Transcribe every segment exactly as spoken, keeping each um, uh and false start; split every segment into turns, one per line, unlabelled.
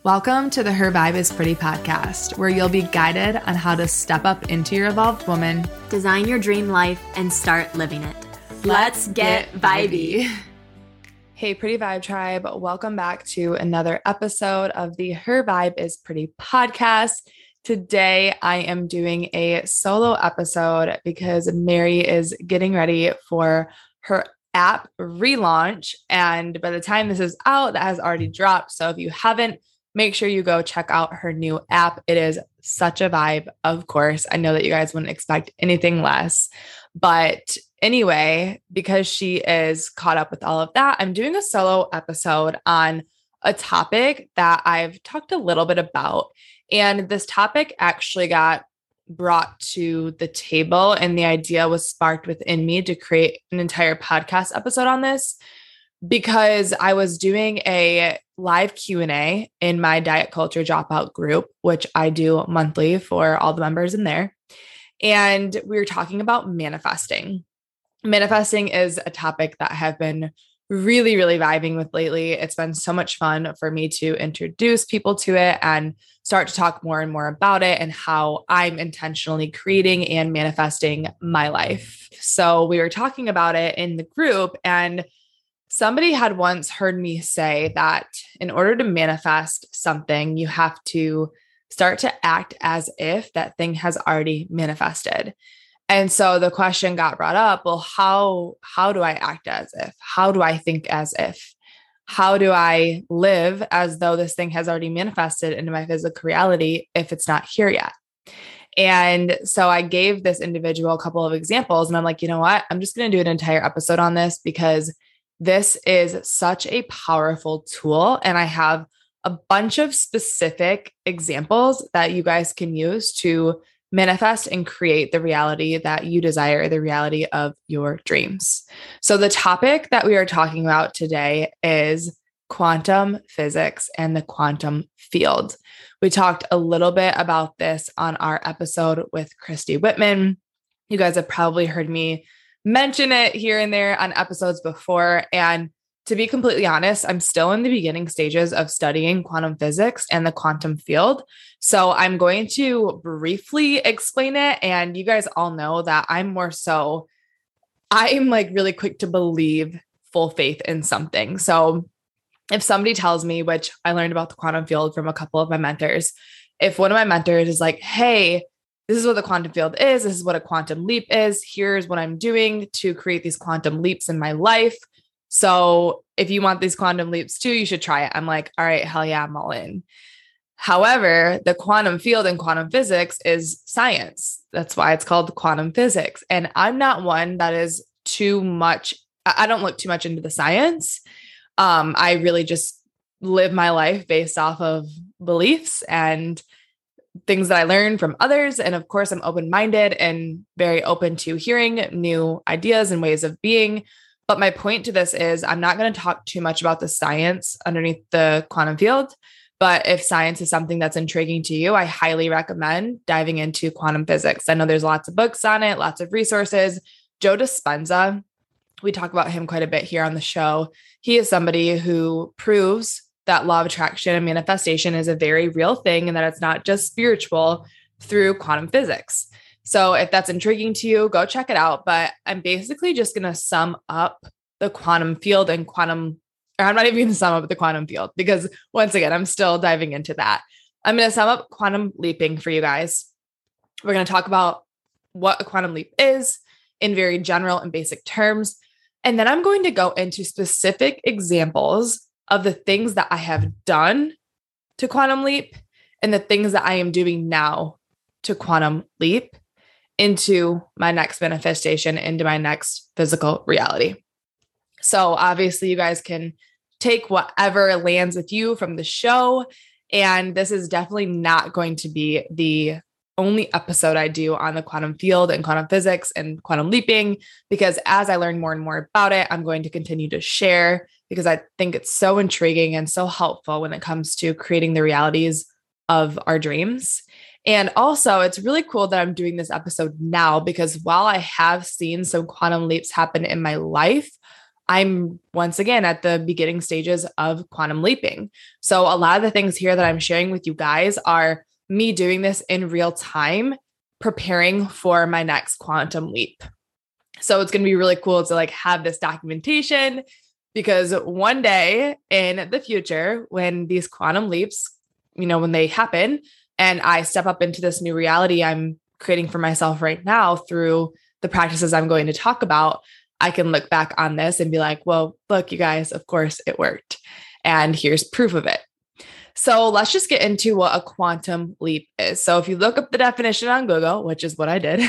Welcome to the Her Vibe is Pretty podcast, where you'll be guided on how to step up into your evolved woman,
design your dream life, and start living it. Let's get vibey.
Hey, Pretty Vibe Tribe. Welcome back to another episode of the Her Vibe is Pretty podcast. Today, I am doing a solo episode because Mary is getting ready for her app relaunch. And by the time this is out, that has already dropped. So if you haven't, make sure you go check out her new app. It is such a vibe, of course. I know that you guys wouldn't expect anything less. But anyway, because she is caught up with all of that, I'm doing a solo episode on a topic that I've talked a little bit about. And this topic actually got brought to the table, and the idea was sparked within me to create an entire podcast episode on this, because I was doing a live Q and A in my Diet Culture Dropout group, which I do monthly for all the members in there. And we were talking about manifesting. Manifesting is a topic that I have been really, really vibing with lately. It's been so much fun for me to introduce people to it and start to talk more and more about it and how I'm intentionally creating and manifesting my life. So we were talking about it in the group, and somebody had once heard me say that in order to manifest something, you have to start to act as if that thing has already manifested. And so the question got brought up, well, how, how do I act as if? How do I think as if? How do I live as though this thing has already manifested into my physical reality if it's not here yet? And so I gave this individual a couple of examples, and I'm like, you know what? I'm just going to do an entire episode on this because this is such a powerful tool. And I have a bunch of specific examples that you guys can use to manifest and create the reality that you desire, the reality of your dreams. So the topic that we are talking about today is quantum physics and the quantum field. We talked a little bit about this on our episode with Christy Whitman. You guys have probably heard me mention it here and there on episodes before. And to be completely honest, I'm still in the beginning stages of studying quantum physics and the quantum field. So I'm going to briefly explain it. And you guys all know that I'm more so, I'm like really quick to believe full faith in something. So if somebody tells me, which I learned about the quantum field from a couple of my mentors, if one of my mentors is like, hey, this is what the quantum field is. This is what a quantum leap is. Here's what I'm doing to create these quantum leaps in my life. So if you want these quantum leaps too, you should try it. I'm like, all right, hell yeah, I'm all in. However, the quantum field and quantum physics is science. That's why it's called quantum physics. And I'm not one that is too much. I don't look too much into the science. Um, I really just live my life based off of beliefs and things that I learned from others. And of course, I'm open-minded and very open to hearing new ideas and ways of being. But my point to this is I'm not going to talk too much about the science underneath the quantum field. But if science is something that's intriguing to you, I highly recommend diving into quantum physics. I know there's lots of books on it, lots of resources. Joe Dispenza, we talk about him quite a bit here on the show. He is somebody who proves that law of attraction and manifestation is a very real thing and that it's not just spiritual through quantum physics. So if that's intriguing to you, go check it out. But I'm basically just going to sum up the quantum field and quantum, or I'm not even going to sum up the quantum field because once again, I'm still diving into that. I'm going to sum up quantum leaping for you guys. We're going to talk about what a quantum leap is in very general and basic terms. And then I'm going to go into specific examples of the things that I have done to quantum leap and the things that I am doing now to quantum leap into my next manifestation, into my next physical reality. So obviously you guys can take whatever lands with you from the show. And this is definitely not going to be the only episode I do on the quantum field and quantum physics and quantum leaping, because as I learn more and more about it, I'm going to continue to share because I think it's so intriguing and so helpful when it comes to creating the realities of our dreams. And also it's really cool that I'm doing this episode now because while I have seen some quantum leaps happen in my life, I'm once again at the beginning stages of quantum leaping. So a lot of the things here that I'm sharing with you guys are me doing this in real time, preparing for my next quantum leap. So it's going to be really cool to like have this documentation, because one day in the future, when these quantum leaps, you know, when they happen and I step up into this new reality I'm creating for myself right now through the practices I'm going to talk about, I can look back on this and be like, well, look, you guys, of course it worked. And here's proof of it. So let's just get into what a quantum leap is. So if you look up the definition on Google, which is what I did,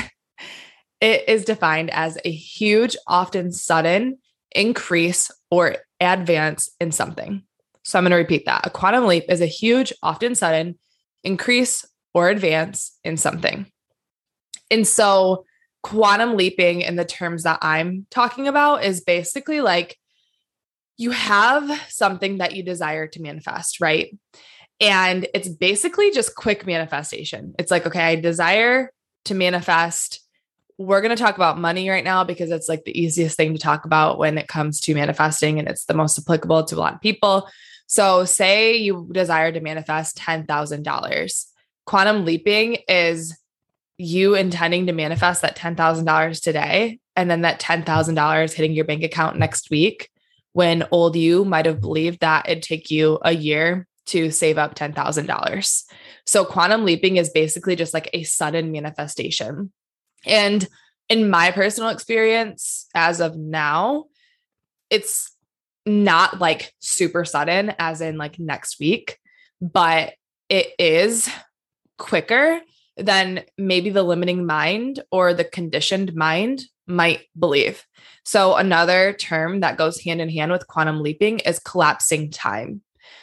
it is defined as a huge, often sudden increase or advance in something. So I'm going to repeat that. A quantum leap is a huge, often sudden increase or advance in something. And so quantum leaping in the terms that I'm talking about is basically like you have something that you desire to manifest, right? And it's basically just quick manifestation. It's like, okay, I desire to manifest. We're going to talk about money right now because it's like the easiest thing to talk about when it comes to manifesting, and it's the most applicable to a lot of people. So say you desire to manifest ten thousand dollars. Quantum leaping is you intending to manifest that ten thousand dollars today, and then that ten thousand dollars hitting your bank account next week, when old you might have believed that it'd take you a year to save up ten thousand dollars. So quantum leaping is basically just like a sudden manifestation. And in my personal experience, as of now, it's not like super sudden as in like next week, but it is quicker than maybe the limiting mind or the conditioned mind might believe. So another term that goes hand in hand with quantum leaping is collapsing time.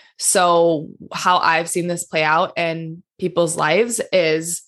So how I've seen this play out in people's lives is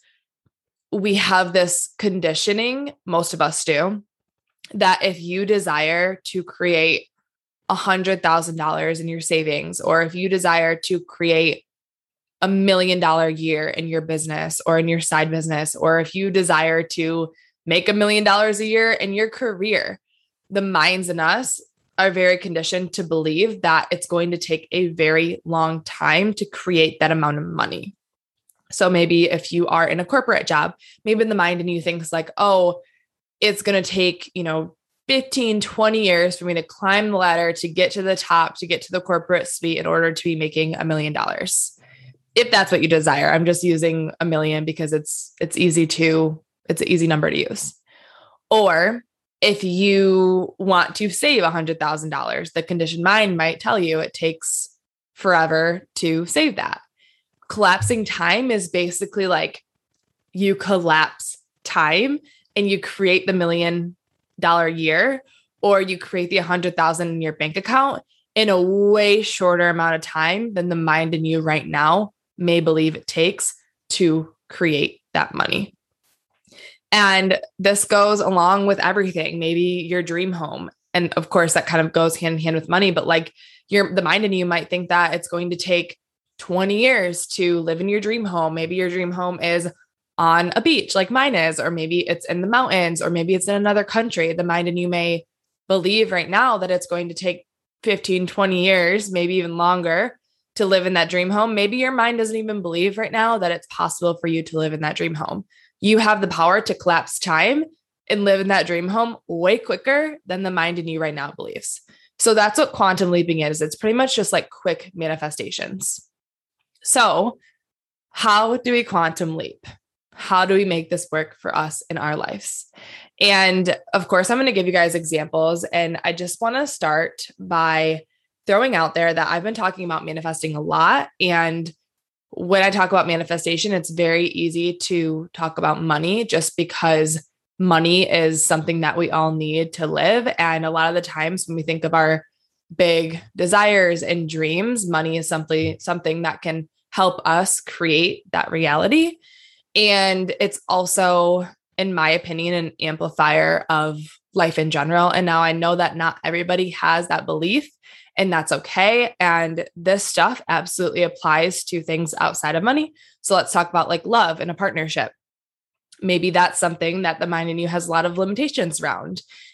we have this conditioning, most of us do, that if you desire to create one hundred thousand dollars in your savings, or if you desire to create a million dollar year in your business or in your side business, or if you desire to make a million dollars a year in your career, the minds in us are very conditioned to believe that it's going to take a very long time to create that amount of money. So maybe if you are in a corporate job, maybe in the mind and you think like, oh, it's going to take, you know, fifteen, twenty years for me to climb the ladder to get to the top, to get to the corporate suite in order to be making a million dollars. If that's what you desire, I'm just using a million because it's, it's easy to, it's an easy number to use. Or if you want to save one hundred thousand dollars, the conditioned mind might tell you it takes forever to save that. Collapsing time is basically like you collapse time and you create the million dollar year, or you create the one hundred thousand in your bank account in a way shorter amount of time than the mind in you right now may believe it takes to create that money. And this goes along with everything, maybe your dream home. And of course that kind of goes hand in hand with money, but like your, the mind in you might think that it's going to take twenty years to live in your dream home. Maybe your dream home is on a beach like mine is, or maybe it's in the mountains, or maybe it's in another country. The mind in you may believe right now that it's going to take fifteen, twenty years, maybe even longer to live in that dream home. Maybe your mind doesn't even believe right now that it's possible for you to live in that dream home. You have the power to collapse time and live in that dream home way quicker than the mind in you right now believes. So that's what quantum leaping is. It's pretty much just like quick manifestations. So how do we quantum leap? How do we make this work for us in our lives? And of course, I'm going to give you guys examples. And I just want to start by throwing out there that I've been talking about manifesting a lot. And when I talk about manifestation, it's very easy to talk about money just because money is something that we all need to live. And a lot of the times when we think of our big desires and dreams, money is simply something that can help us create that reality. And it's also, in my opinion, an amplifier of life in general. And now I know that not everybody has that belief, and that's okay. And this stuff absolutely applies to things outside of money. So let's talk about like love in a partnership. Maybe that's something that the mind in you has a lot of limitations around.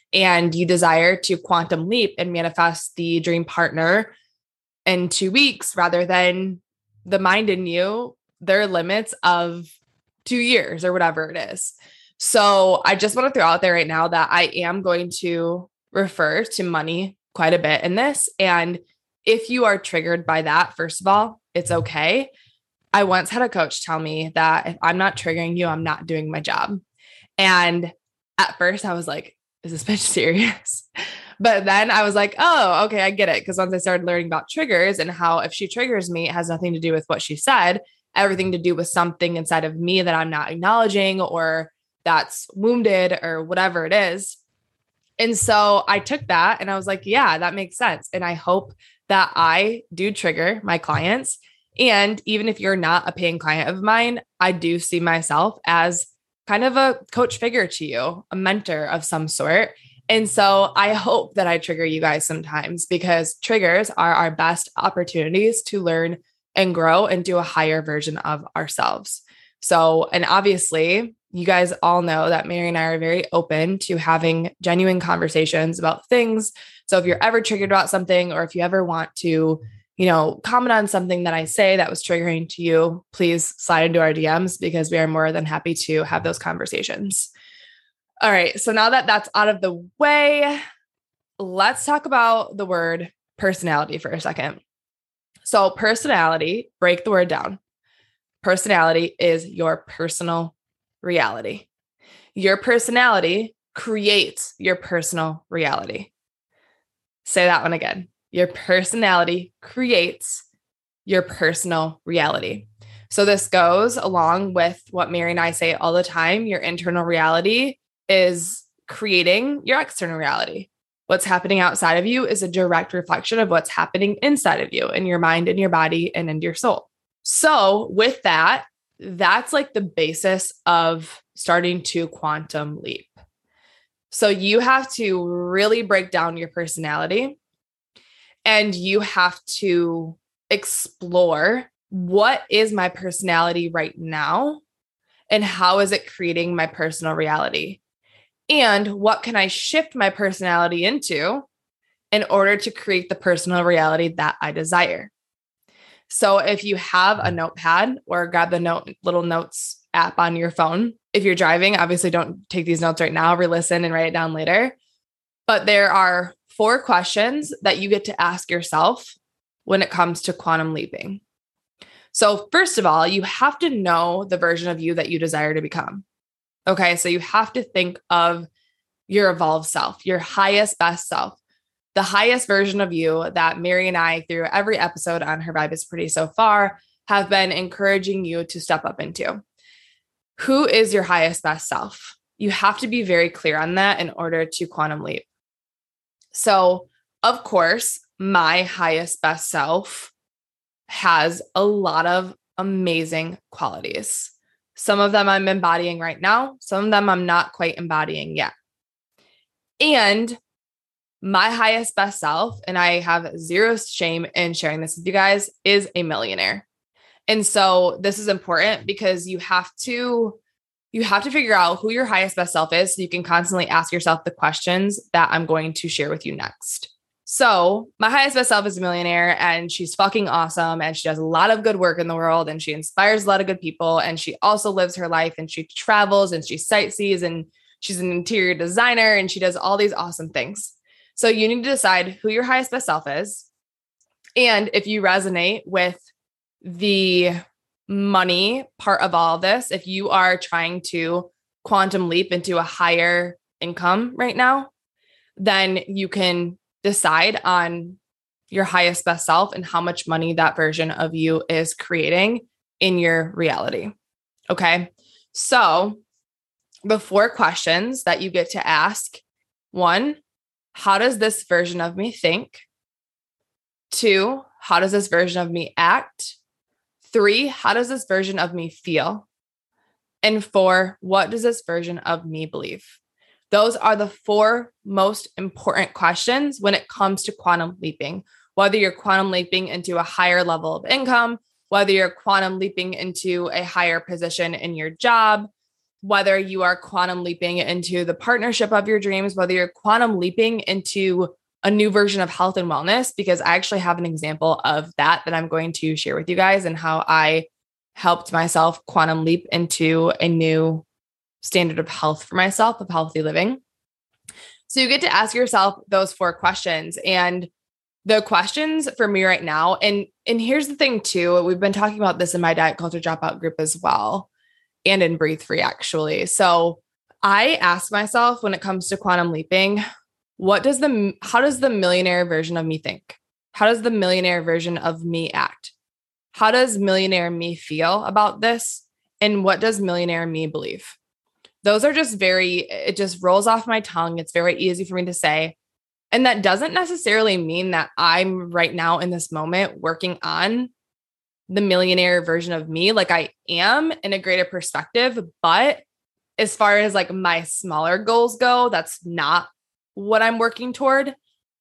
and you desire to quantum leap and manifest the dream partner in two weeks rather than the mind in you, their limits of two years or whatever it is. So I just want to throw out there right now that I am going to refer to money quite a bit in this. And if you are triggered by that, first of all, it's okay. I once had a coach tell me that if I'm not triggering you, I'm not doing my job. And at first I was like, is this bitch serious? But then I was like, oh, okay, I get it. Because once I started learning about triggers and how if she triggers me, it has nothing to do with what she said, everything to do with something inside of me that I'm not acknowledging or that's wounded or whatever it is. And so I took that and I was like, yeah, that makes sense. And I hope that I do trigger my clients. And even if you're not a paying client of mine, I do see myself as kind of a coach figure to you, a mentor of some sort. And so I hope that I trigger you guys sometimes because triggers are our best opportunities to learn and grow and do a higher version of ourselves. So, and obviously you guys all know that Mary and I are very open to having genuine conversations about things. So if you're ever triggered about something, or if you ever want to, you know, comment on something that I say that was triggering to you, please slide into our D Ms because we are more than happy to have those conversations. All right. So now that that's out of the way, let's talk about the word personality for a second. So personality, break the word down. Personality is your personal reality. Your personality creates your personal reality. Say that one again. Your personality creates your personal reality. So this goes along with what Mary and I say all the time. Your internal reality is creating your external reality. What's happening outside of you is a direct reflection of what's happening inside of you, in your mind, in your body, and in your soul. So with that, that's like the basis of starting to quantum leap. So you have to really break down your personality and you have to explore, what is my personality right now and how is it creating my personal reality? And what can I shift my personality into in order to create the personal reality that I desire? So if you have a notepad, or grab the note little notes app on your phone. If you're driving, obviously don't take these notes right now, re-listen and write it down later. But there are four questions that you get to ask yourself when it comes to quantum leaping. So first of all, you have to know the version of you that you desire to become. Okay, so you have to think of your evolved self, your highest, best self, the highest version of you that Mary and I, through every episode on Her Vibe is Pretty so far, have been encouraging you to step up into. Who is your highest, best self? You have to be very clear on that in order to quantum leap. So, of course, my highest, best self has a lot of amazing qualities. Some of them I'm embodying right now. Some of them I'm not quite embodying yet. And my highest best self, and I have zero shame in sharing this with you guys, is a millionaire. And so this is important because you have to, you have to figure out who your highest best self is so you can constantly ask yourself the questions that I'm going to share with you next. So my highest best self is a millionaire and she's fucking awesome. And she does a lot of good work in the world and she inspires a lot of good people. And she also lives her life and she travels and she sightsees and she's an interior designer and she does all these awesome things. So you need to decide who your highest best self is. And if you resonate with the money part of all of this, if you are trying to quantum leap into a higher income right now, then you can decide on your highest best self and how much money that version of you is creating in your reality. Okay. So the four questions that you get to ask: one, how does this version of me think? Two, how does this version of me act? Three, how does this version of me feel? And four, what does this version of me believe? Those are the four most important questions when it comes to quantum leaping, whether you're quantum leaping into a higher level of income, whether you're quantum leaping into a higher position in your job, whether you are quantum leaping into the partnership of your dreams, whether you're quantum leaping into a new version of health and wellness, because I actually have an example of that that I'm going to share with you guys and how I helped myself quantum leap into a new standard of health for myself, of healthy living. So you get to ask yourself those four questions. And the questions for me right now, and, and here's the thing too, we've been talking about this in my Diet Culture Dropout group as well, and in Breathe Free actually. So I ask myself when it comes to quantum leaping, what does the, how does the millionaire version of me think? How does the millionaire version of me act? How does millionaire me feel about this? And what does millionaire me believe? Those are just very, it just rolls off my tongue. It's very easy for me to say. And that doesn't necessarily mean that I'm right now in this moment working on the millionaire version of me. Like I am in a greater perspective, but as far as like my smaller goals go, that's not what I'm working toward.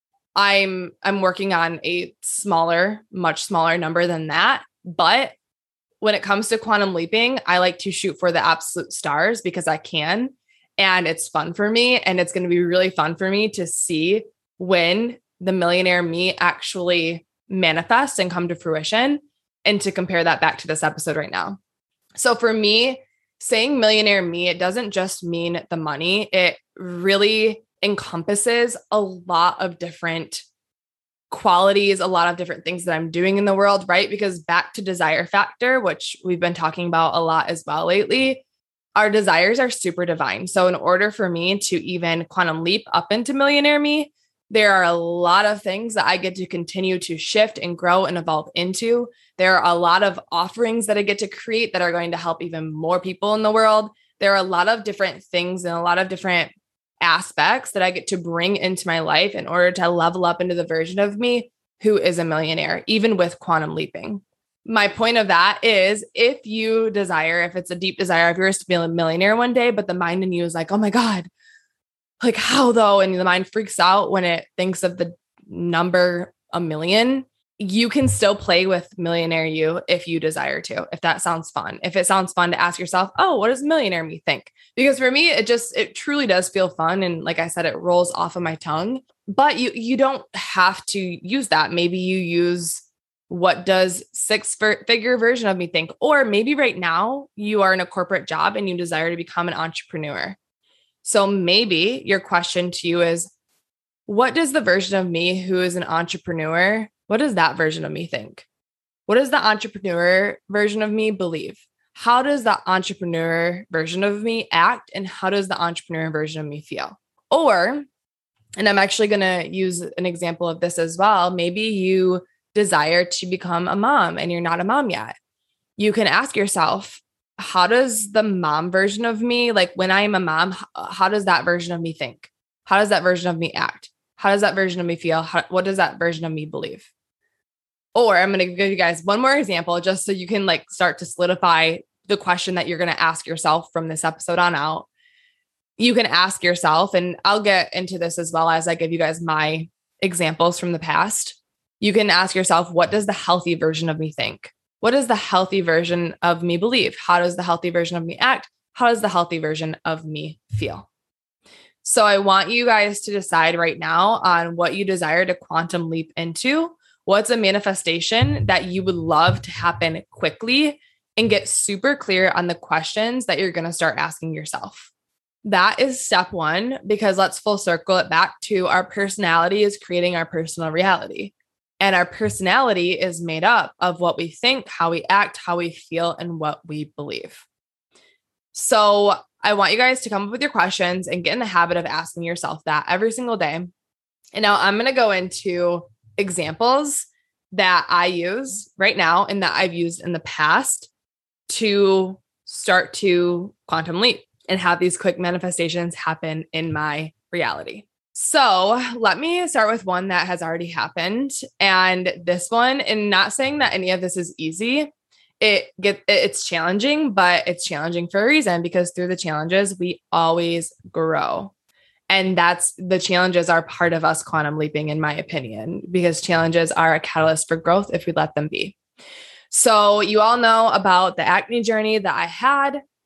I'm, I'm working on a smaller, much smaller number than that. But when it comes to quantum leaping, I like to shoot for the absolute stars because I can, and it's fun for me. And it's going to be really fun for me to see when the millionaire me actually manifests and come to fruition, and to compare that back to this episode right now. So for me, saying millionaire me, it doesn't just mean the money. It really encompasses a lot of different qualities, a lot of different things that I'm doing in the world, right? Because back to desire factor, which we've been talking about a lot as well lately, our desires are super divine. So in order for me to even quantum leap up into millionaire me, there are a lot of things that I get to continue to shift and grow and evolve into. There are a lot of offerings that I get to create that are going to help even more people in the world. There are a lot of different things and a lot of different aspects that I get to bring into my life in order to level up into the version of me who is a millionaire, even with quantum leaping. My point of that is if you desire, if it's a deep desire of yours to be a millionaire one day, but the mind in you is like, oh my God, like how though? And the mind freaks out when it thinks of the number a million. You can still play with millionaire you if you desire to, if that sounds fun. If it sounds fun to ask yourself, oh, what does millionaire me think? Because for me, it just, it truly does feel fun. And like I said, it rolls off of my tongue, but you, you don't have to use that. Maybe you use what does six figure version of me think? Or maybe right now you are in a corporate job and you desire to become an entrepreneur. So maybe your question to you is, what does the version of me who is an entrepreneur, what does that version of me think? What does the entrepreneur version of me believe? How does the entrepreneur version of me act? And how does the entrepreneur version of me feel? Or, and I'm actually going to use an example of this as well. Maybe you desire to become a mom and you're not a mom yet. You can ask yourself, how does the mom version of me, like when I am a mom, how does that version of me think? How does that version of me act? How does that version of me feel? How, what does that version of me believe? Or I'm going to give you guys one more example just so you can like start to solidify the question that you're going to ask yourself from this episode on out. You can ask yourself, and I'll get into this as well as I give you guys my examples from the past. You can ask yourself, what does the healthy version of me think? What does the healthy version of me believe? How does the healthy version of me act? How does the healthy version of me feel? So I want you guys to decide right now on what you desire to quantum leap into. What's a manifestation that you would love to happen quickly, and get super clear on the questions that you're going to start asking yourself. That is step one, because let's full circle it back to our personality is creating our personal reality. And our personality is made up of what we think, how we act, how we feel, and what we believe. So I want you guys to come up with your questions and get in the habit of asking yourself that every single day. And now I'm going to go into examples that I use right now and that I've used in the past to start to quantum leap and have these quick manifestations happen in my reality. So let me start with one that has already happened. And this one, and not saying that any of this is easy, it get it's challenging, but it's challenging for a reason, because through the challenges, we always grow. And that's the challenges are part of us quantum leaping, in my opinion, because challenges are a catalyst for growth if we let them be. So you all know about the acne journey that I had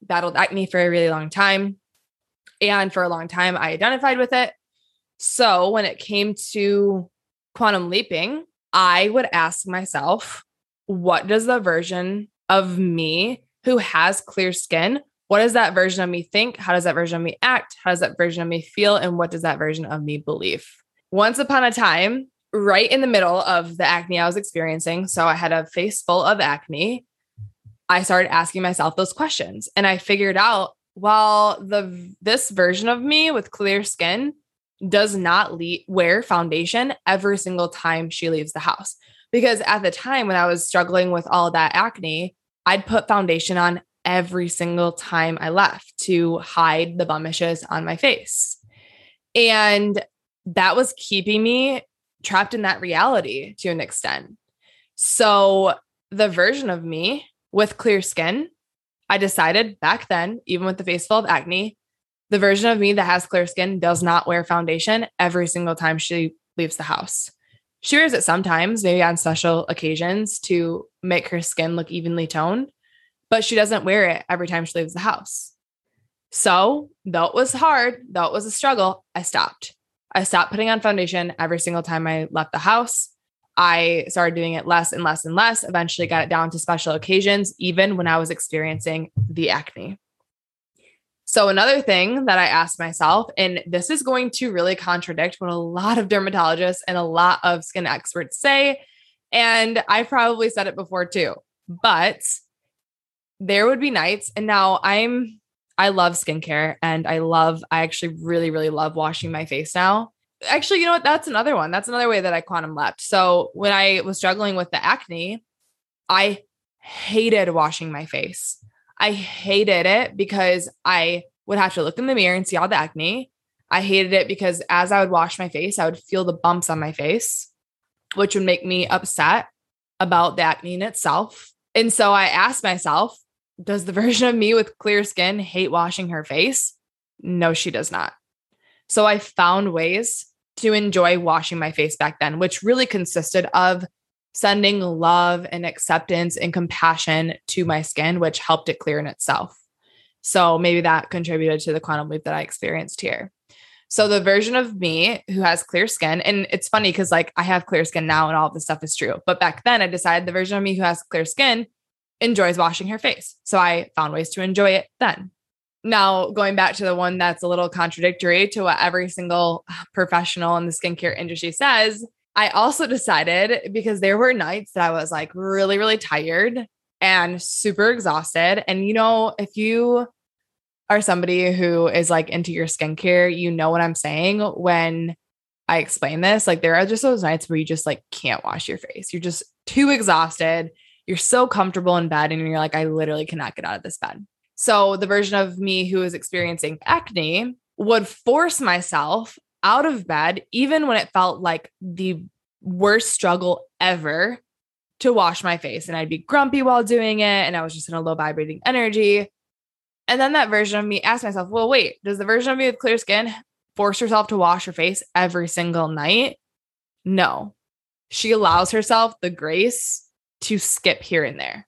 battled acne for a really long time. And for a long time, I identified with it. So when it came to quantum leaping, I would ask myself, what does the version of me who has clear skin, what does that version of me think? How does that version of me act? How does that version of me feel? And what does that version of me believe? Once upon a time, right in the middle of the acne I was experiencing, so I had a face full of acne, I started asking myself those questions. And I figured out, well, the this version of me with clear skin does not le- wear foundation every single time she leaves the house. Because at the time when I was struggling with all of that acne, I'd put foundation on every single time I left to hide the blemishes on my face. And that was keeping me trapped in that reality to an extent. So the version of me with clear skin, I decided back then, even with the face full of acne, the version of me that has clear skin does not wear foundation every single time she leaves the house. She wears it sometimes, maybe on special occasions to make her skin look evenly toned, but she doesn't wear it every time she leaves the house. So though it was hard, though it was a struggle, I stopped. I stopped putting on foundation every single time I left the house. I started doing it less and less and less, eventually got it down to special occasions, even when I was experiencing the acne. So another thing that I asked myself, and this is going to really contradict what a lot of dermatologists and a lot of skin experts say, and I probably said it before too, but there would be nights, and now I'm, I love skincare and I love, I actually really, really love washing my face now. Actually, you know what? That's another one. That's another way that I quantum leapt. So when I was struggling with the acne, I hated washing my face. I hated it because I would have to look in the mirror and see all the acne. I hated it because as I would wash my face, I would feel the bumps on my face, which would make me upset about the acne in itself. And so I asked myself, does the version of me with clear skin hate washing her face? No, she does not. So I found ways to enjoy washing my face back then, which really consisted of sending love and acceptance and compassion to my skin, which helped it clear in itself. So maybe that contributed to the quantum leap that I experienced here. So the version of me who has clear skin, and it's funny because like I have clear skin now and all of this stuff is true. But back then I decided the version of me who has clear skin enjoys washing her face. So I found ways to enjoy it then. Now, going back to the one that's a little contradictory to what every single professional in the skincare industry says, I also decided, because there were nights that I was like really, really tired and super exhausted. And, you know, if you are somebody who is like into your skincare, you know what I'm saying when I explain this. Like there are just those nights where you just like can't wash your face. You're just too exhausted. You're so comfortable in bed and you're like, I literally cannot get out of this bed. So the version of me who is experiencing acne would force myself out of bed, even when it felt like the worst struggle ever, to wash my face. And I'd be grumpy while doing it. And I was just in a low vibrating energy. And then that version of me asked myself, well, wait, does the version of me with clear skin force herself to wash her face every single night? No, she allows herself the grace to skip here and there.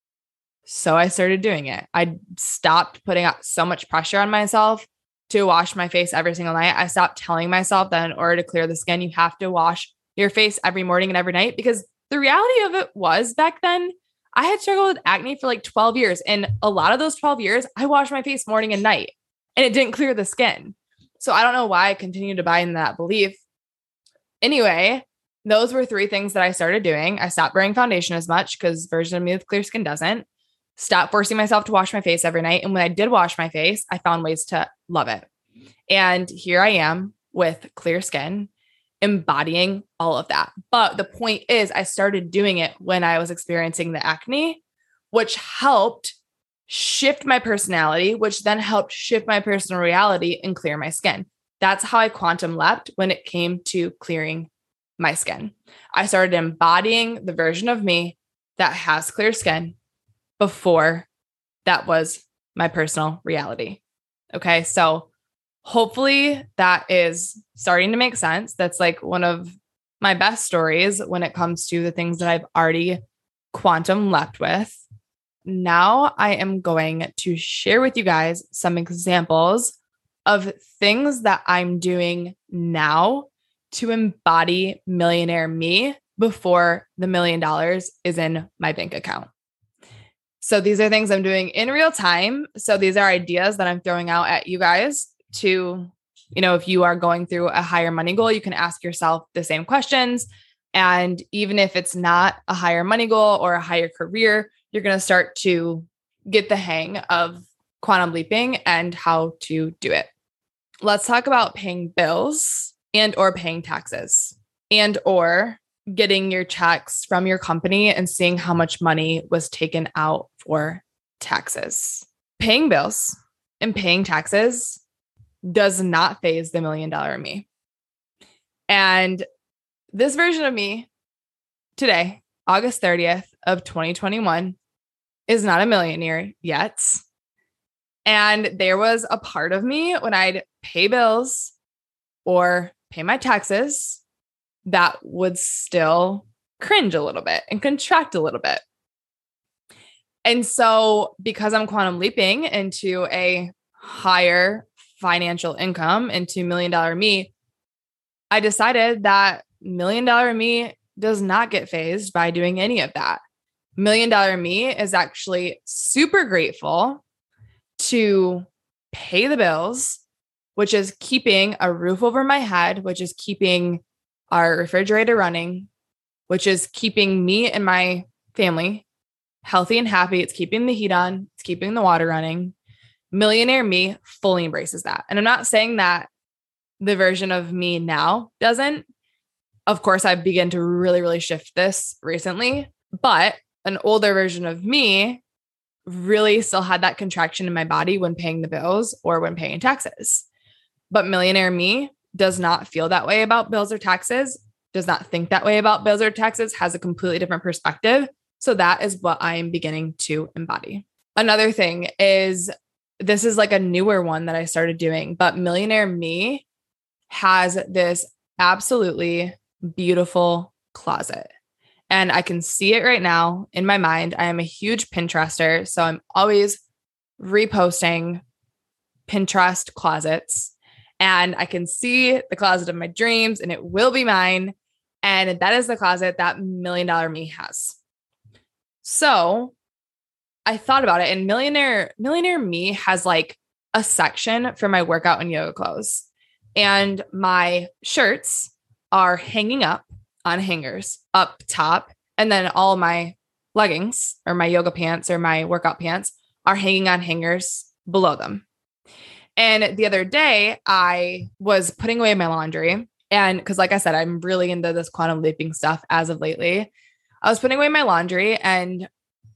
So I started doing it. I stopped putting out so much pressure on myself to wash my face every single night. I stopped telling myself that in order to clear the skin, you have to wash your face every morning and every night, because the reality of it was back then, I had struggled with acne for like twelve years. And a lot of those twelve years, I washed my face morning and night and it didn't clear the skin. So I don't know why I continued to buy into that belief. Anyway, those were three things that I started doing. I stopped wearing foundation as much because version of me with clear skin doesn't. Stop forcing myself to wash my face every night. And when I did wash my face, I found ways to love it. And here I am with clear skin, embodying all of that. But the point is, I started doing it when I was experiencing the acne, which helped shift my personality, which then helped shift my personal reality and clear my skin. That's how I quantum leapt when it came to clearing my skin. I started embodying the version of me that has clear skin before that was my personal reality. Okay. So hopefully that is starting to make sense. That's like one of my best stories when it comes to the things that I've already quantum leapt with. now I am going to share with you guys some examples of things that I'm doing now to embody millionaire me before the million dollars is in my bank account. So these are things I'm doing in real time. So these are ideas that I'm throwing out at you guys to, you know, if you are going through a higher money goal, you can ask yourself the same questions. And even if it's not a higher money goal or a higher career, you're going to start to get the hang of quantum leaping and how to do it. Let's talk about paying bills and or paying taxes and or getting your checks from your company and seeing how much money was taken out for taxes. Paying bills and paying taxes does not phase the million dollar me. And this version of me today, August thirtieth of twenty twenty-one, is not a millionaire yet. And there was a part of me when I'd pay bills or pay my taxes that would still cringe a little bit and contract a little bit. And so because I'm quantum leaping into a higher financial income, into million dollar me, I decided that million dollar me does not get phased by doing any of that. Million dollar me is actually super grateful to pay the bills, which is keeping a roof over my head, which is keeping our refrigerator running, which is keeping me and my family healthy and happy. It's keeping the heat on. It's keeping the water running. Millionaire me fully embraces that. And I'm not saying that the version of me now doesn't. Of course, I began to really, really shift this recently, but an older version of me really still had that contraction in my body when paying the bills or when paying taxes. But millionaire me does not feel that way about bills or taxes, does not think that way about bills or taxes, has a completely different perspective. So that is what I am beginning to embody. Another thing is, this is like a newer one that I started doing, but millionaire me has this absolutely beautiful closet. And I can see it right now in my mind. I am a huge Pinterester, so I'm always reposting Pinterest closets. And I can see the closet of my dreams, and it will be mine. And that is the closet that million dollar me has. So I thought about it, and millionaire, millionaire me has like a section for my workout and yoga clothes. And my shirts are hanging up on hangers up top. And then all my leggings or my yoga pants or my workout pants are hanging on hangers below them. And the other day I was putting away my laundry, and because like I said, I'm really into this quantum leaping stuff as of lately. I was putting away my laundry and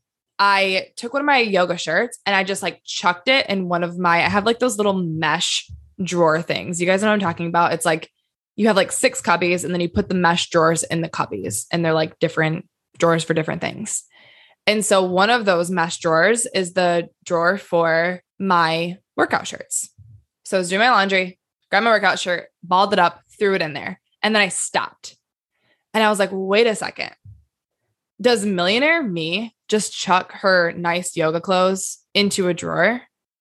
I took one of my yoga shirts and I just like chucked it in one of my, I have like those little mesh drawer things. You guys know what I'm talking about? It's like you have like six cubbies and then you put the mesh drawers in the cubbies, and they're like different drawers for different things. And so one of those mesh drawers is the drawer for my workout shirts. So I was doing my laundry, grabbed my workout shirt, balled it up, threw it in there. And then I stopped. And I was like, wait a second. Does millionaire me just chuck her nice yoga clothes into a drawer?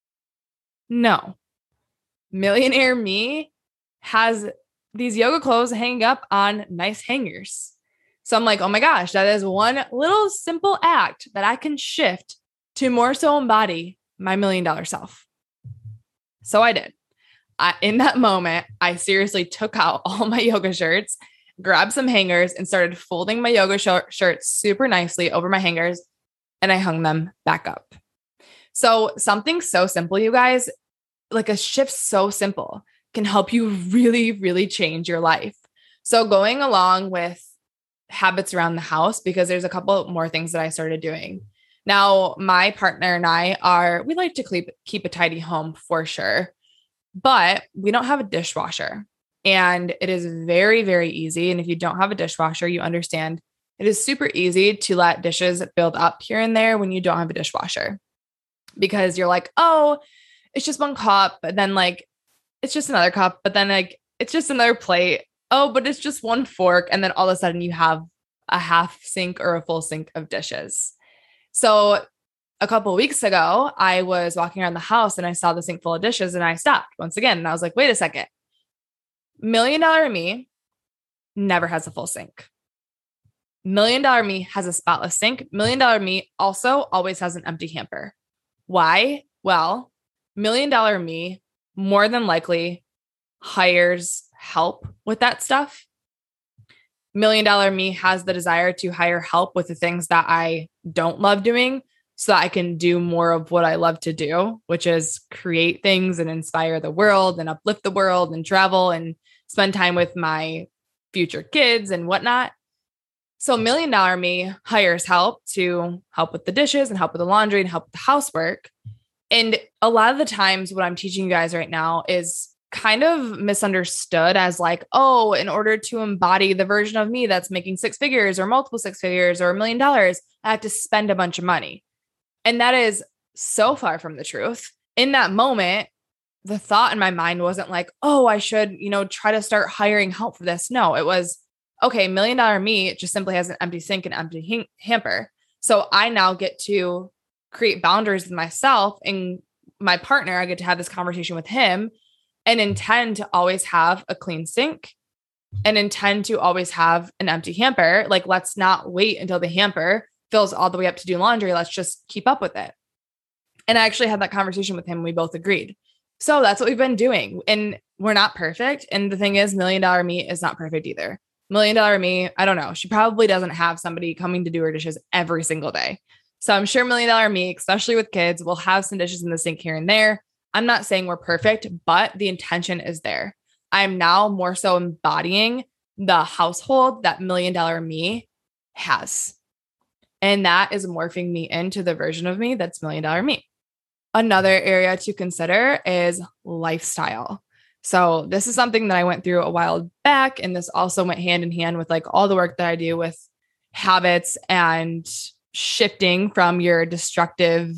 No. Millionaire me has these yoga clothes hanging up on nice hangers. So I'm like, oh my gosh, that is one little simple act that I can shift to more so embody my million dollar self. So I did. I, in that moment, I seriously took out all my yoga shirts, grabbed some hangers, and started folding my yoga sh- shirts super nicely over my hangers, and I hung them back up. So something so simple, you guys, like a shift so simple can help you really, really change your life. So going along with habits around the house, because there's a couple more things that I started doing. Now, my partner and I are, we like to keep, keep a tidy home for sure, but we don't have a dishwasher, and it is very, very easy. And if you don't have a dishwasher, you understand it is super easy to let dishes build up here and there when you don't have a dishwasher, because you're like, oh, it's just one cup. But then like, it's just another cup, but then like, it's just another plate. Oh, but it's just one fork. And then all of a sudden you have a half sink or a full sink of dishes. So a couple of weeks ago, I was walking around the house and I saw the sink full of dishes and I stopped once again. And I was like, wait a second. Million dollar me never has a full sink. Million dollar me has a spotless sink. Million dollar me also always has an empty hamper. Why? Well, million dollar me more than likely hires help with that stuff. Million dollar me has the desire to hire help with the things that I don't love doing so that I can do more of what I love to do, which is create things and inspire the world and uplift the world and travel and spend time with my future kids and whatnot. So million dollar me hires help to help with the dishes and help with the laundry and help with the housework. And a lot of the times what I'm teaching you guys right now is kind of misunderstood as like, oh, in order to embody the version of me that's making six figures or multiple six figures or a million dollars, I have to spend a bunch of money. And that is so far from the truth. In that moment, the thought in my mind wasn't like, oh, I should, you know, try to start hiring help for this. No, it was, okay, million dollar me just simply has an empty sink and empty ha- hamper. So I now get to create boundaries with myself and my partner. I get to have this conversation with him and intend to always have a clean sink and intend to always have an empty hamper. Like, let's not wait until the hamper fills all the way up to do laundry. Let's just keep up with it. And I actually had that conversation with him. We both agreed. So that's what we've been doing. And we're not perfect. And the thing is, million dollar me is not perfect either. Million dollar me, I don't know. She probably doesn't have somebody coming to do her dishes every single day. So I'm sure million dollar me, especially with kids, will have some dishes in the sink here and there. I'm not saying we're perfect, but the intention is there. I'm now more so embodying the household that million dollar me has. And that is morphing me into the version of me that's million dollar me. Another area to consider is lifestyle. So this is something that I went through a while back. And this also went hand in hand with like all the work that I do with habits and shifting from your destructive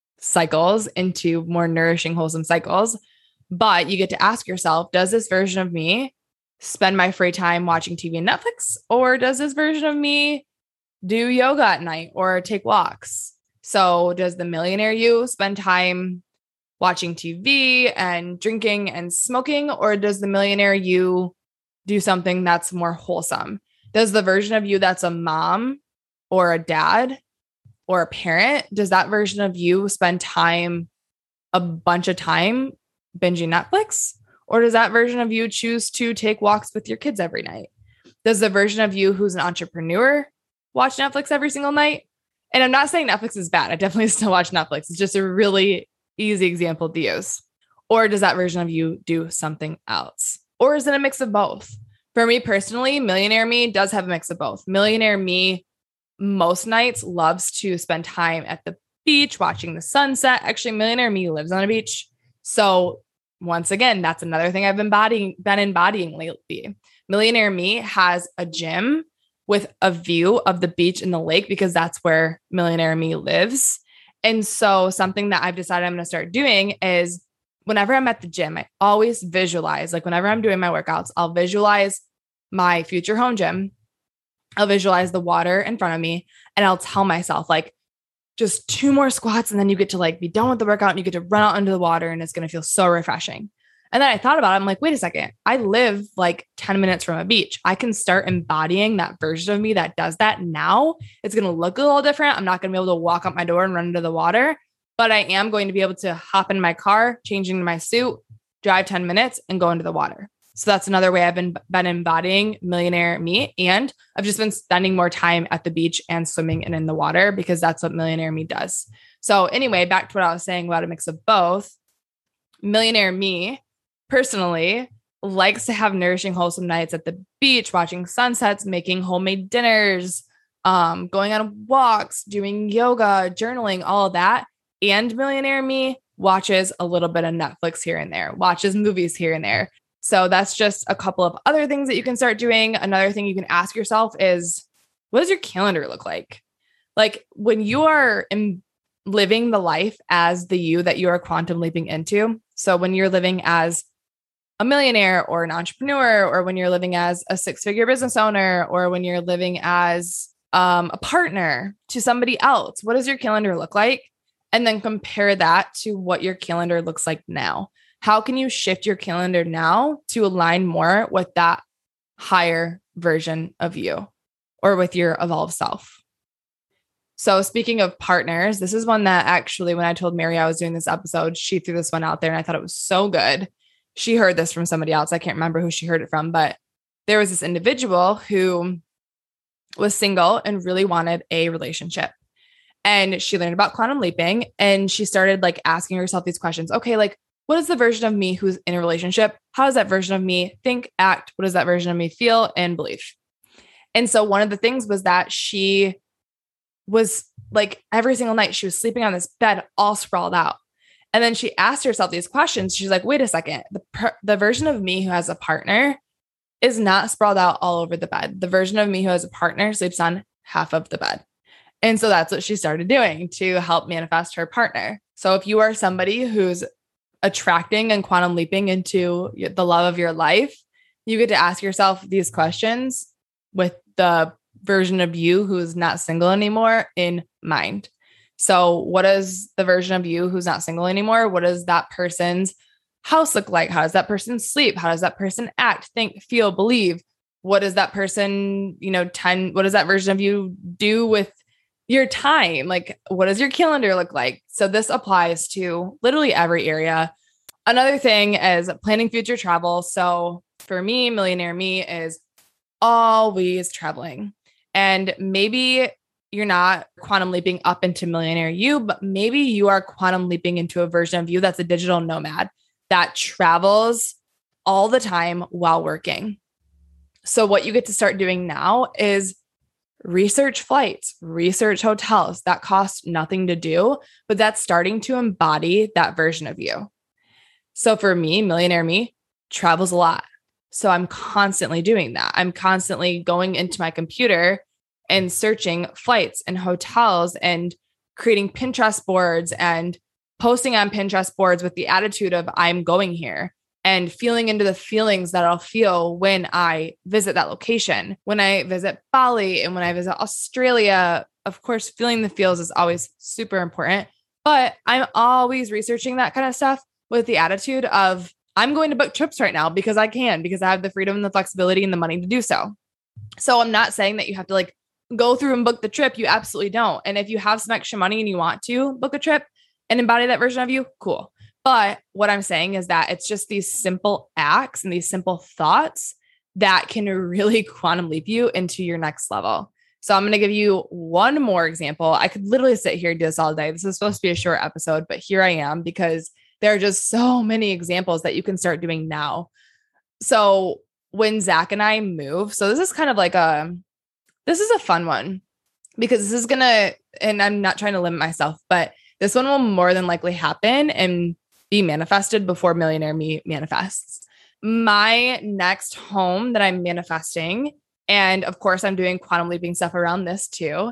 cycles into more nourishing, wholesome cycles. But you get to ask yourself, does this version of me spend my free time watching T V and Netflix? Or does this version of me do yoga at night or take walks? So does the millionaire you spend time watching T V and drinking and smoking? Or does the millionaire you do something that's more wholesome? Does the version of you that's a mom or a dad or a parent, does that version of you spend time, a bunch of time binging Netflix? Or does that version of you choose to take walks with your kids every night? Does the version of you who's an entrepreneur watch Netflix every single night? And I'm not saying Netflix is bad. I definitely still watch Netflix. It's just a really easy example to use. Or does that version of you do something else? Or is it a mix of both? For me personally, millionaire me does have a mix of both. Millionaire me most nights loves to spend time at the beach watching the sunset. Actually, millionaire me lives on a beach. So once again, that's another thing I've been embodying, been embodying lately. Millionaire me has a gym with a view of the beach and the lake because that's where millionaire me lives. And so something that I've decided I'm going to start doing is whenever I'm at the gym, I always visualize, like whenever I'm doing my workouts, I'll visualize my future home gym. I'll visualize the water in front of me and I'll tell myself like just two more squats and then you get to like be done with the workout and you get to run out into the water and it's going to feel so refreshing. And then I thought about it. I'm like, wait a second. I live like ten minutes from a beach. I can start embodying that version of me that does that now. It's going to look a little different. I'm not going to be able to walk out my door and run into the water, but I am going to be able to hop in my car, change into my suit, drive ten minutes and go into the water. So that's another way I've been, been embodying millionaire me. And I've just been spending more time at the beach and swimming and in the water because that's what millionaire me does. So anyway, back to what I was saying about a mix of both. Millionaire me personally likes to have nourishing, wholesome nights at the beach, watching sunsets, making homemade dinners, um, going on walks, doing yoga, journaling, all of that. And millionaire me watches a little bit of Netflix here and there, watches movies here and there. So that's just a couple of other things that you can start doing. Another thing you can ask yourself is, what does your calendar look like? Like when you are in living the life as the you that you are quantum leaping into. So when you're living as a millionaire or an entrepreneur, or when you're living as a six-figure business owner, or when you're living as um, a partner to somebody else, what does your calendar look like? and then compare that to what your calendar looks like now. How can you shift your calendar now to align more with that higher version of you or with your evolved self? So speaking of partners, this is one that actually, when I told Mary I was doing this episode, she threw this one out there and I thought it was so good. She heard this from somebody else. I can't remember who she heard it from, but there was this individual who was single and really wanted a relationship. And she learned about quantum leaping and she started like asking herself these questions. Okay, like what is the version of me who's in a relationship? How does that version of me think, act? What does that version of me feel and believe? And so one of the things was that she was like every single night she was sleeping on this bed all sprawled out. And then she asked herself these questions. She's like, wait a second, the, per- the version of me who has a partner is not sprawled out all over the bed. The version of me who has a partner sleeps on half of the bed. And so that's what she started doing to help manifest her partner. So if you are somebody who's attracting and quantum leaping into the love of your life, you get to ask yourself these questions with the version of you who's not single anymore in mind. So what does the version of you who's not single anymore, what does that person's house look like? How does that person sleep? How does that person act, think, feel, believe? What does that person, you know, tend, what does that version of you do with your time? Like, what does your calendar look like? So this applies to literally every area. Another thing is planning future travel. So for me, Millionaire Me is always traveling. And maybe you're not quantum leaping up into millionaire you, but maybe you are quantum leaping into a version of you that's a digital nomad that travels all the time while working. So what you get to start doing now is research flights, research hotels that cost nothing to do, but that's starting to embody that version of you. So for me, Millionaire Me travels a lot. So I'm constantly doing that. I'm constantly going into my computer and searching flights and hotels and creating Pinterest boards and posting on Pinterest boards with the attitude of I'm going here and feeling into the feelings that I'll feel when I visit that location. When I visit Bali and when I visit Australia, of course, feeling the feels is always super important, but I'm always researching that kind of stuff with the attitude of I'm going to book trips right now because I can, because I have the freedom and the flexibility and the money to do so. So I'm not saying that you have to like go through and book the trip. You absolutely don't. And if you have some extra money and you want to book a trip and embody that version of you, cool. But what I'm saying is that it's just these simple acts and these simple thoughts that can really quantum leap you into your next level. So I'm going to give you one more example. I could literally sit here and do this all day. This is supposed to be a short episode, but here I am because there are just so many examples that you can start doing now. So when Zach and I move, so this is kind of like a, this is a fun one because this is going to, and I'm not trying to limit myself, but this one will more than likely happen and be manifested before Millionaire Me manifests. My next home that I'm manifesting, and of course I'm doing quantum leaping stuff around this too,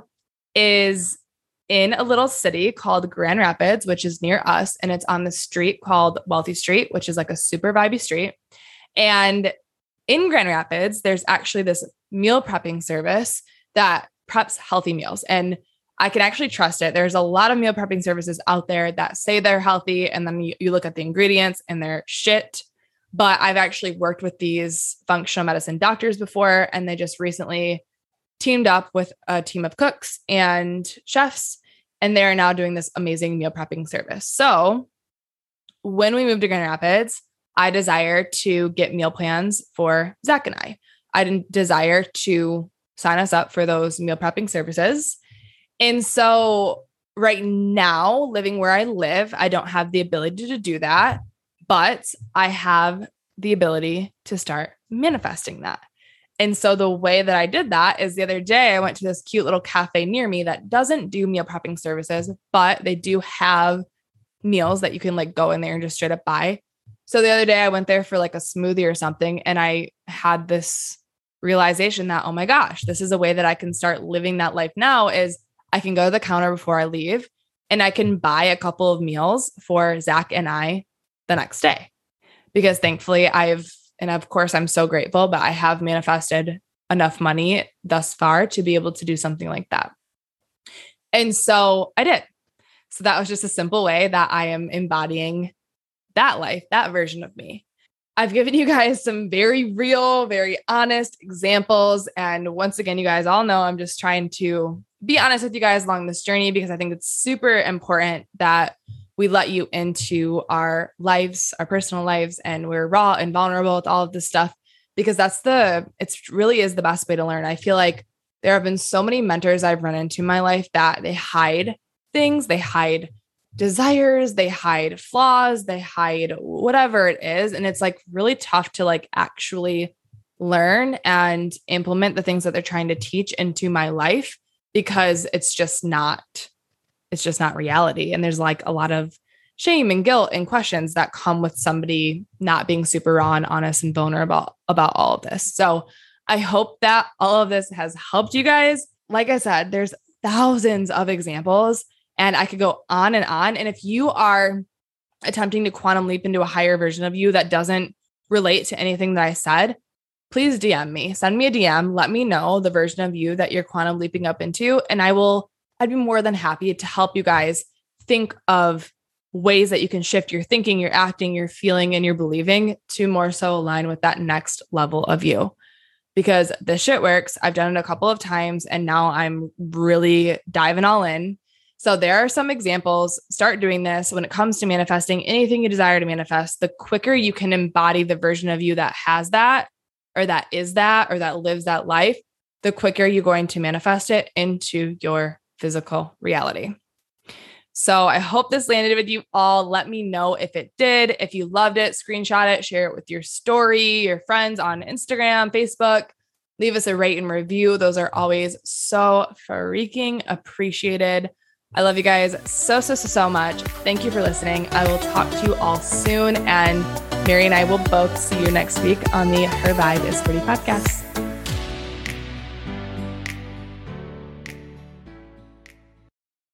is in a little city called Grand Rapids, which is near us. And it's on the street called Wealthy Street, which is like a super vibey street. And in Grand Rapids, there's actually this meal prepping service that preps healthy meals. And I can actually trust it. There's a lot of meal prepping services out there that say they're healthy. And then you, you look at the ingredients and they're shit. But I've actually worked with these functional medicine doctors before, and they just recently teamed up with a team of cooks and chefs, and they're now doing this amazing meal prepping service. So when we moved to Grand Rapids, I desire to get meal plans for Zach and I. I didn't desire to sign us up for those meal prepping services. And so right now, living where I live, I don't have the ability to do that, but I have the ability to start manifesting that. And so the way that I did that is the other day, I went to this cute little cafe near me that doesn't do meal prepping services, but they do have meals that you can like go in there and just straight up buy. So the other day I went there for like a smoothie or something, and I had this realization that, oh my gosh, this is a way that I can start living that life now is I can go to the counter before I leave and I can buy a couple of meals for Zach and I the next day. Because thankfully I've, and of course I'm so grateful, but I have manifested enough money thus far to be able to do something like that. And so I did. So that was just a simple way that I am embodying that life, that version of me. I've given you guys some very real, very honest examples. And once again, you guys all know I'm just trying to be honest with you guys along this journey because I think it's super important that we let you into our lives, our personal lives, and we're raw and vulnerable with all of this stuff because that's the, it's really is the best way to learn. I feel like there have been so many mentors I've run into in my life that they hide things, they hide desires, they hide flaws, they hide whatever it is. And it's like really tough to like actually learn and implement the things that they're trying to teach into my life because it's just not, it's just not reality. And there's like a lot of shame and guilt and questions that come with somebody not being super raw and honest and vulnerable about all of this. So I hope that all of this has helped you guys. Like I said, there's thousands of examples and I could go on and on. And if you are attempting to quantum leap into a higher version of you that doesn't relate to anything that I said, please D M me, send me a D M, let me know the version of you that you're quantum leaping up into. And I will, I'd be more than happy to help you guys think of ways that you can shift your thinking, your acting, your feeling, and your believing to more so align with that next level of you. Because this shit works. I've done it a couple of times and now I'm really diving all in. So there are some examples. Start doing this when it comes to manifesting anything you desire to manifest. The quicker you can embody the version of you that has that, or that is that, or that lives that life, the quicker you're going to manifest it into your physical reality. So I hope this landed with you all. Let me know if it did. If you loved it, screenshot it, share it with your story, your friends on Instagram, Facebook. Leave us a rate and review. Those are always so freaking appreciated. I love you guys so, so, so, so much. Thank you for listening. I will talk to you all soon. And Mary and I will both see you next week on the Her Vibe is Pretty podcast.